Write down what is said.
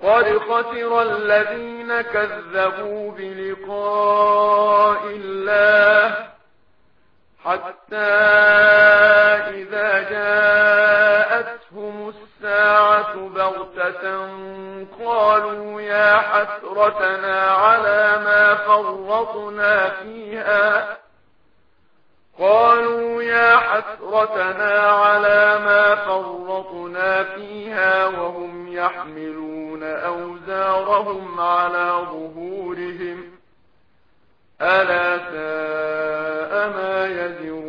قد خسر الذين كذبوا بلقاء الله حتى إذا جاءتهم الساعة بغتة قالوا يا حسرتنا على ما فرطنا فيها وهم يحملون أوزارهم على ظهورهم ألا ساء ما يزرون.